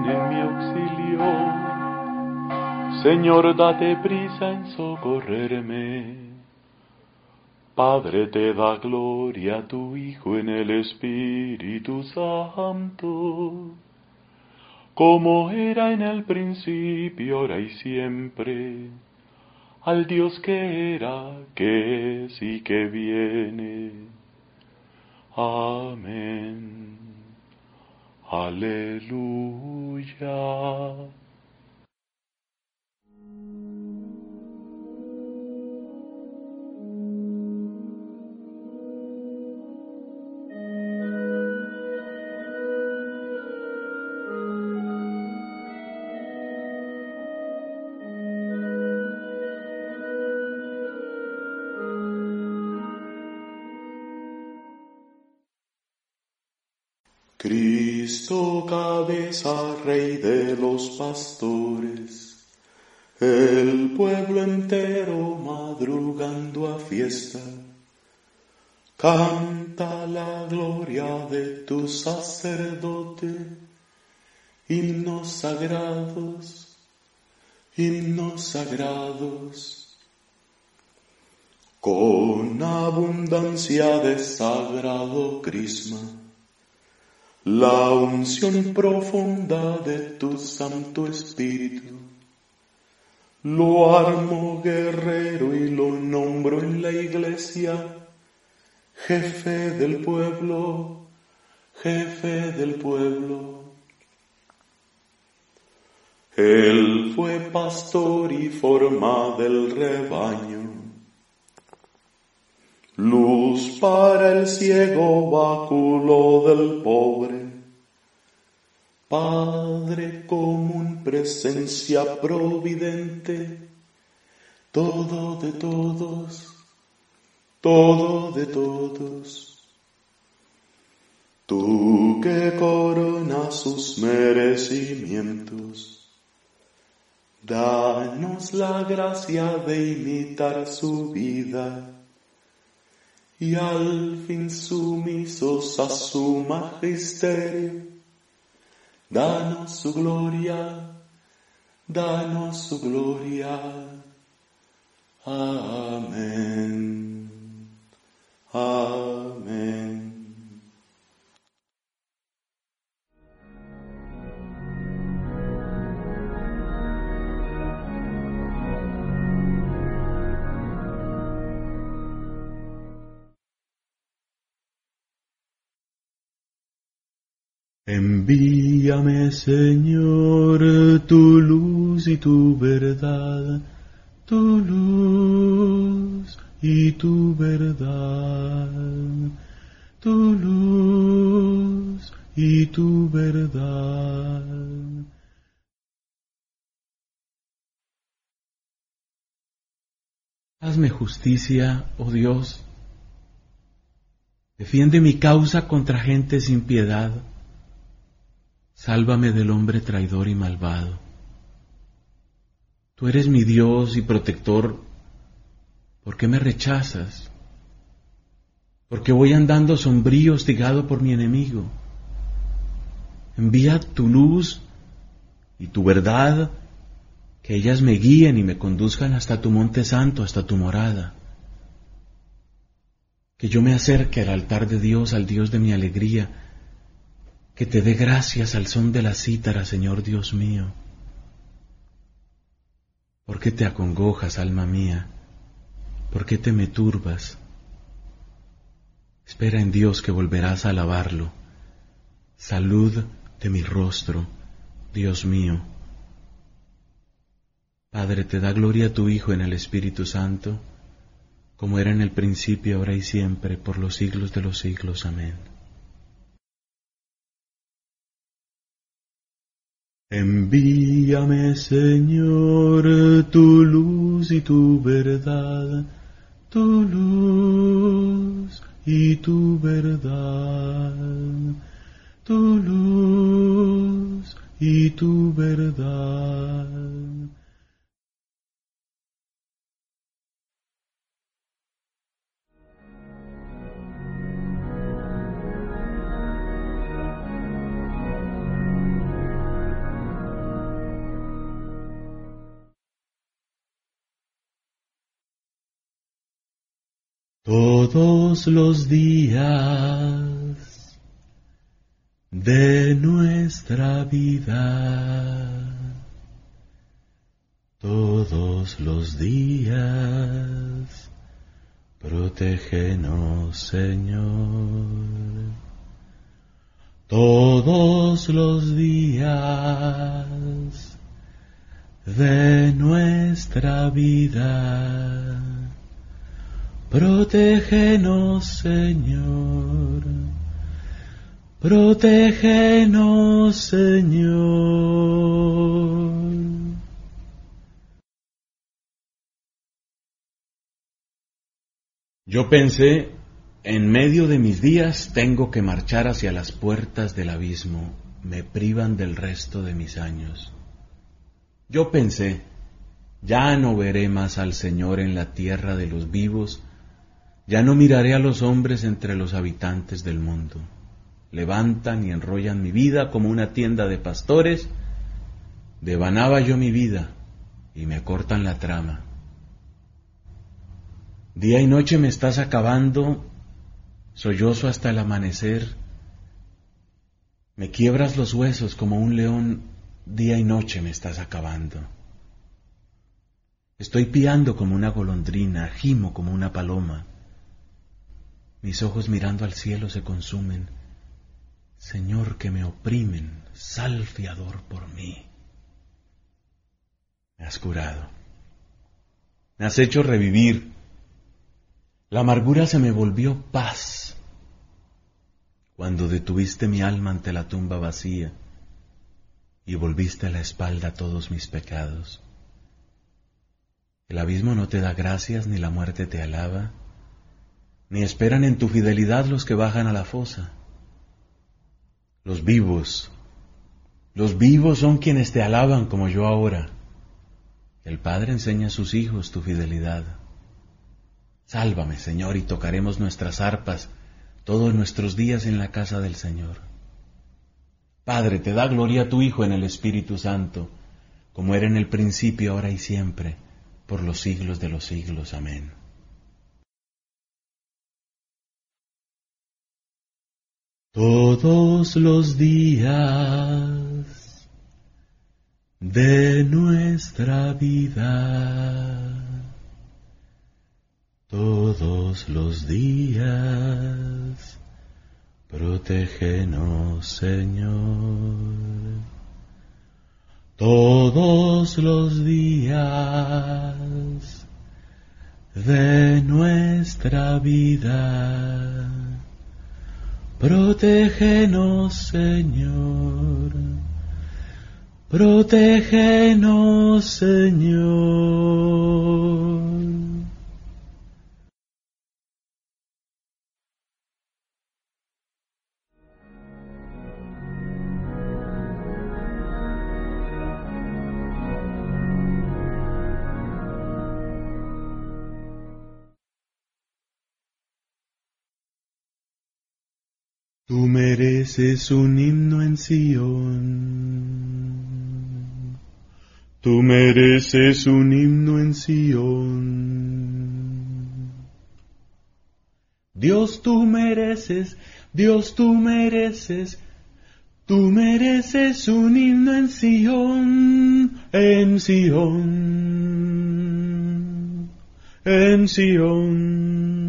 ven en mi auxilio. Señor, date prisa en socorrerme. Padre, te da gloria a tu Hijo en el Espíritu Santo, como era en el principio, ahora y siempre, al Dios que era, que es y que viene. Amén. Aleluya. Cristo, cabeza, Rey de los pastores, el pueblo entero madrugando a fiesta, canta la gloria de tu sacerdote, himnos sagrados, himnos sagrados. Con abundancia de sagrado crisma, la unción profunda de tu Santo Espíritu, lo armo guerrero y lo nombro en la Iglesia, jefe del pueblo, jefe del pueblo. Él fue pastor y forma del rebaño, luz para el ciego, báculo del pobre, Padre común, presencia providente, todo de todos, todo de todos. Tú que coronas sus merecimientos, danos la gracia de imitar su vida, y al fin sumisos a su magisterio, danos su gloria, danos su gloria. Amén. Amén. Envíame, Señor, tu luz y tu verdad, tu luz y tu verdad, tu luz y tu verdad. Hazme justicia, oh Dios. Defiende mi causa contra gente sin piedad. Sálvame del hombre traidor y malvado. Tú eres mi Dios y protector. ¿Por qué me rechazas? ¿Por qué voy andando sombrío, hostigado por mi enemigo? Envía tu luz y tu verdad, que ellas me guíen y me conduzcan hasta tu monte santo, hasta tu morada. Que yo me acerque al altar de Dios, al Dios de mi alegría, que te dé gracias al son de la cítara, Señor Dios mío. ¿Por qué te acongojas, alma mía? ¿Por qué te me turbas? Espera en Dios que volverás a alabarlo. Salud de mi rostro, Dios mío. Padre, te da gloria a tu Hijo en el Espíritu Santo, como era en el principio, ahora y siempre, por los siglos de los siglos. Amén. Envíame, Señor, tu luz y tu verdad, tu luz y tu verdad, tu luz y tu verdad. todos los días de nuestra vida, todos los días, protégenos, Señor. Todos los días de nuestra vida, protégenos, Señor. Protégenos, Señor. Yo pensé, en medio de mis días tengo que marchar hacia las puertas del abismo, me privan del resto de mis años. Yo pensé, ya no veré más al Señor en la tierra de los vivos, ya no miraré a los hombres entre los habitantes del mundo. Levantan y enrollan mi vida como una tienda de pastores, devanaba yo mi vida y me cortan la trama. Día y noche me estás acabando, sollozo hasta el amanecer, me quiebras los huesos como un león, día y noche me estás acabando. Estoy piando como una golondrina, gimo como una paloma, mis ojos mirando al cielo se consumen. Señor, que me oprimen, sal fiador por mí. Me has curado, me has hecho revivir. La amargura se me volvió paz cuando detuviste mi alma ante la tumba vacía y volviste a la espalda todos mis pecados. El abismo no te da gracias ni la muerte te alaba, ni esperan en tu fidelidad los que bajan a la fosa. Los vivos son quienes te alaban como yo ahora. El Padre enseña a sus hijos tu fidelidad. Sálvame, Señor, y tocaremos nuestras arpas todos nuestros días en la casa del Señor. Padre, te da gloria a tu Hijo en el Espíritu Santo, como era en el principio, ahora y siempre, por los siglos de los siglos. Amén. Todos los días de nuestra vida, todos los días, protégenos, Señor. Todos los días de nuestra vida, protégenos, Señor. Protégenos, Señor. Tú mereces un himno en Sión. Tú mereces un himno en Sión. Dios, tú mereces un himno en Sión, en Sión, en Sión.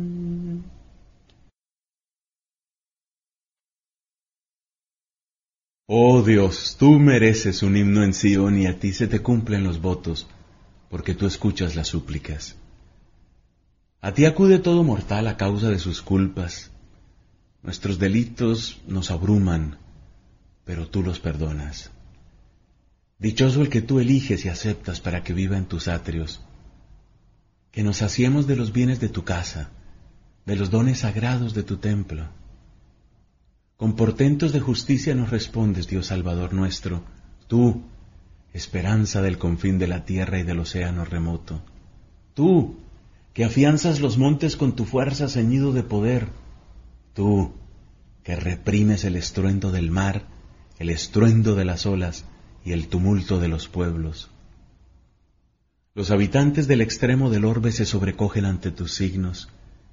Oh Dios, tú mereces un himno en Sión y a ti se te cumplen los votos, porque tú escuchas las súplicas. A ti acude todo mortal a causa de sus culpas. Nuestros delitos nos abruman, pero tú los perdonas. Dichoso el que tú eliges y aceptas para que viva en tus atrios. Que nos saciemos de los bienes de tu casa, de los dones sagrados de tu templo. Con portentos de justicia nos respondes, Dios Salvador nuestro, tú, esperanza del confín de la tierra y del océano remoto. Tú, que afianzas los montes con tu fuerza ceñido de poder. Tú, que reprimes el estruendo del mar, el estruendo de las olas y el tumulto de los pueblos. Los habitantes del extremo del orbe se sobrecogen ante tus signos,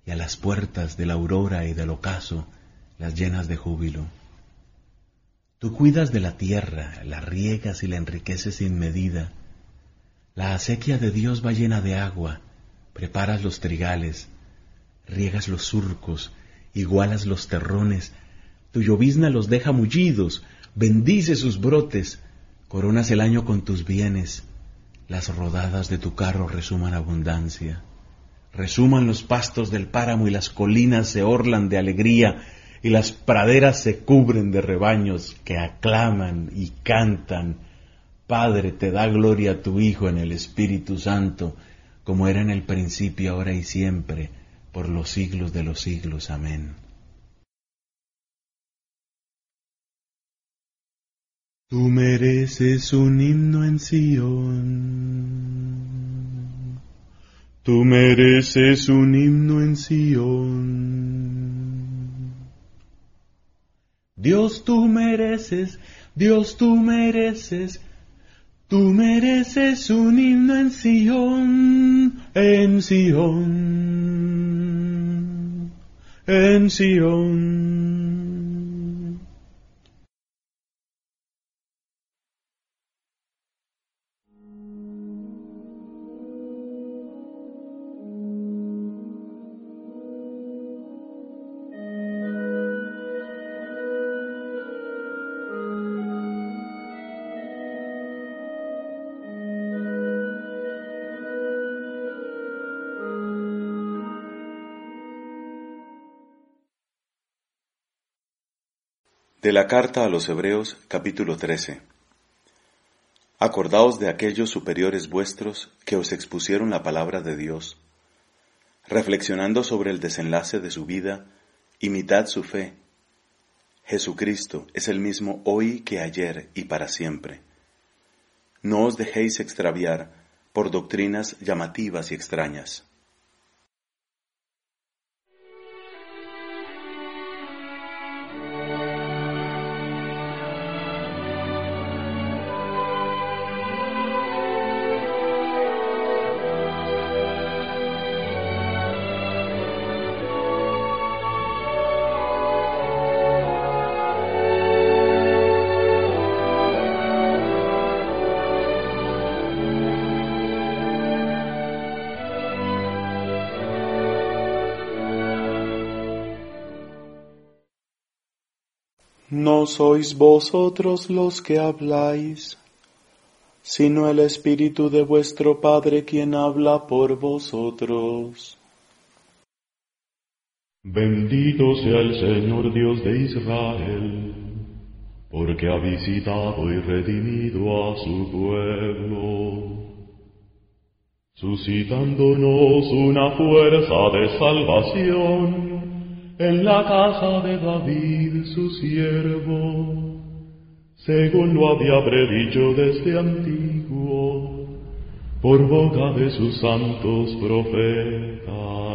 y a las puertas de la aurora y del ocaso las llenas de júbilo. Tú cuidas de la tierra, la riegas y la enriqueces sin medida. La acequia de Dios va llena de agua, preparas los trigales, riegas los surcos, igualas los terrones, tu llovizna los deja mullidos, bendice sus brotes, coronas el año con tus bienes, las rodadas de tu carro resuman abundancia. Resuman los pastos del páramo y las colinas se orlan de alegría y las praderas se cubren de rebaños que aclaman y cantan. Padre, te da gloria a tu Hijo en el Espíritu Santo, como era en el principio, ahora y siempre, por los siglos de los siglos. Amén. Tú mereces un himno en Sión. Tú mereces un himno en Sión. Dios, tú mereces un himno en Sión, en Sión, en Sión. De la carta a los Hebreos, capítulo 13. Acordaos de aquellos superiores vuestros que os expusieron la palabra de Dios. Reflexionando sobre el desenlace de su vida, imitad su fe. Jesucristo es el mismo hoy que ayer y para siempre. No os dejéis extraviar por doctrinas llamativas y extrañas. No sois vosotros los que habláis, sino el Espíritu de vuestro Padre quien habla por vosotros. Bendito sea el Señor Dios de Israel, porque ha visitado y redimido a su pueblo, suscitándonos una fuerza de salvación en la casa de David su siervo, según lo había predicho desde antiguo, por boca de sus santos profetas.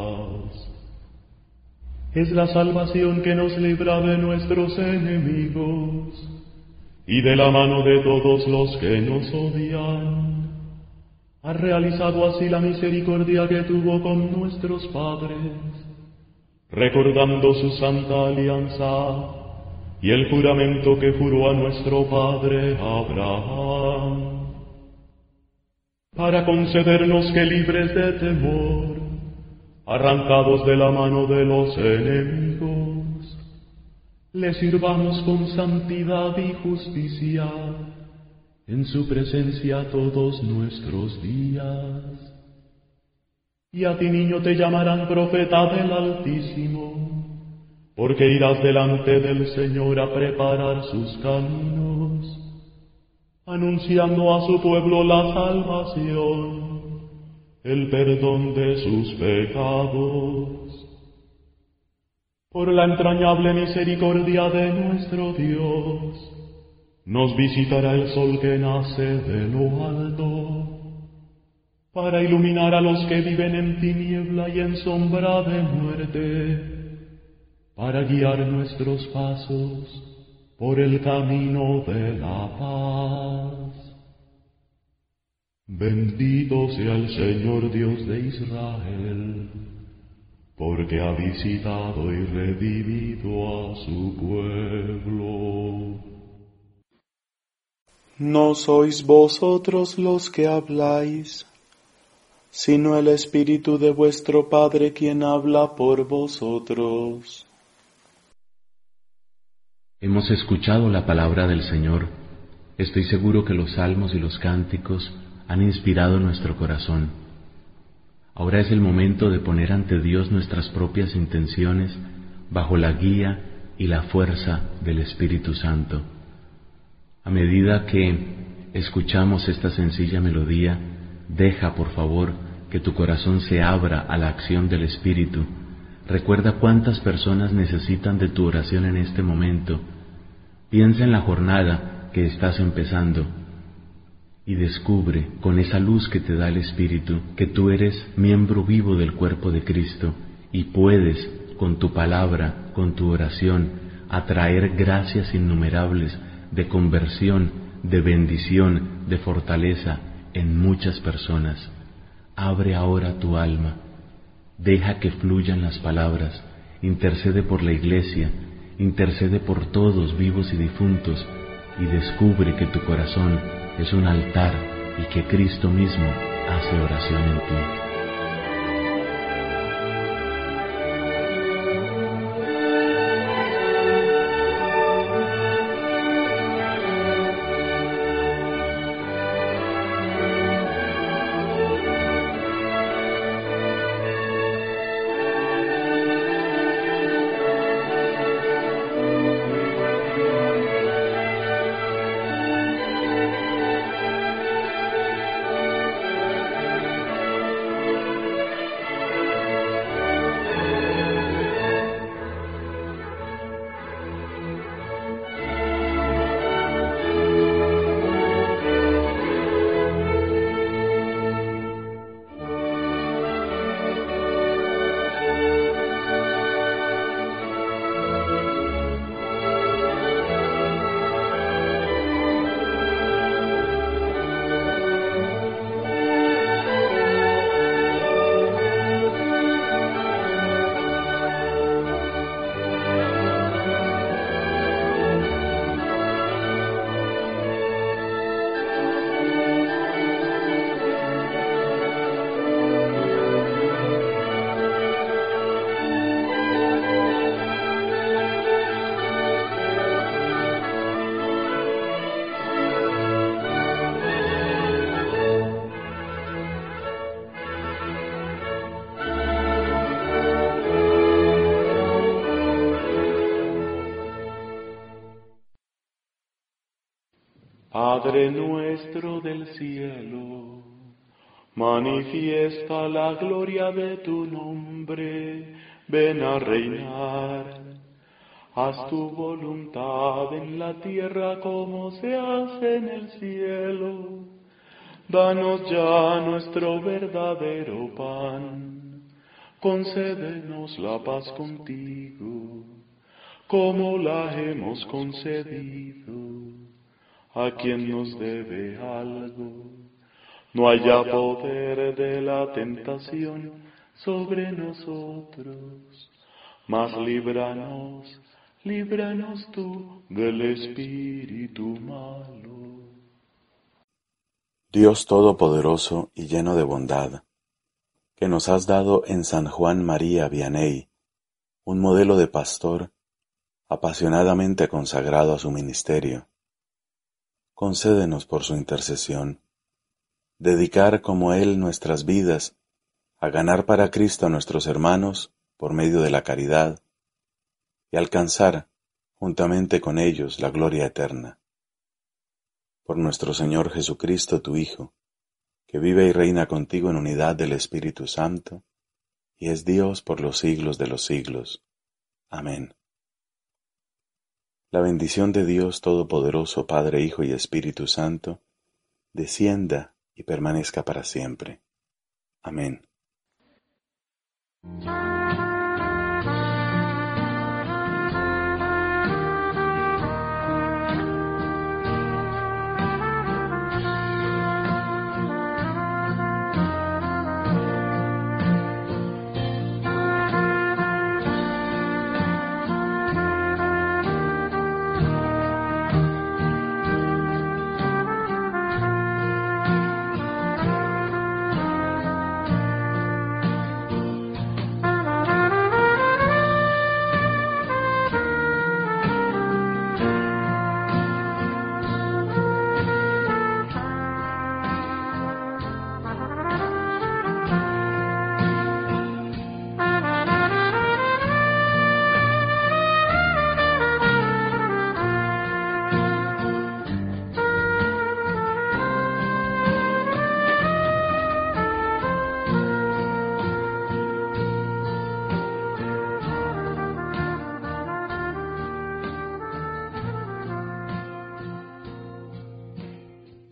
Es la salvación que nos libra de nuestros enemigos y de la mano de todos los que nos odian. Ha realizado así la misericordia que tuvo con nuestros padres, recordando su santa alianza y el juramento que juró a nuestro padre Abraham, para concedernos que libres de temor, arrancados de la mano de los enemigos, le sirvamos con santidad y justicia en su presencia todos nuestros días. Y a ti, niño, te llamarán profeta del Altísimo, porque irás delante del Señor a preparar sus caminos, anunciando a su pueblo la salvación, el perdón de sus pecados. Por la entrañable misericordia de nuestro Dios, nos visitará el sol que nace de lo alto, para iluminar a los que viven en tiniebla y en sombra de muerte, para guiar nuestros pasos por el camino de la paz. Bendito sea el Señor Dios de Israel, porque ha visitado y redimido a su pueblo. No sois vosotros los que habláis, sino el Espíritu de vuestro Padre quien habla por vosotros. Hemos escuchado la palabra del Señor. Estoy seguro que los salmos y los cánticos han inspirado nuestro corazón. Ahora es el momento de poner ante Dios nuestras propias intenciones bajo la guía y la fuerza del Espíritu Santo. A medida que escuchamos esta sencilla melodía, deja, por favor, que tu corazón se abra a la acción del Espíritu. Recuerda cuántas personas necesitan de tu oración en este momento. Piensa en la jornada que estás empezando y descubre con esa luz que te da el Espíritu que tú eres miembro vivo del cuerpo de Cristo y puedes, con tu palabra, con tu oración, atraer gracias innumerables de conversión, de bendición, de fortaleza en muchas personas. Abre ahora tu alma, deja que fluyan las palabras, intercede por la Iglesia, intercede por todos vivos y difuntos y descubre que tu corazón es un altar y que Cristo mismo hace oración en ti. Padre nuestro del cielo, manifiesta la gloria de tu nombre, ven a reinar. Haz tu voluntad en la tierra como se hace en el cielo. Danos ya nuestro verdadero pan, concédenos la paz contigo, como la hemos concedido a quien nos debe algo. No haya poder de la tentación sobre nosotros, mas líbranos tú del espíritu malo. Dios Todopoderoso y lleno de bondad, que nos has dado en San Juan María Vianney, un modelo de pastor apasionadamente consagrado a su ministerio, concédenos por su intercesión dedicar como Él nuestras vidas a ganar para Cristo a nuestros hermanos por medio de la caridad y alcanzar juntamente con ellos la gloria eterna. Por nuestro Señor Jesucristo, tu Hijo, que vive y reina contigo en unidad del Espíritu Santo, y es Dios por los siglos de los siglos. Amén. La bendición de Dios Todopoderoso, Padre, Hijo y Espíritu Santo, descienda y permanezca para siempre. Amén.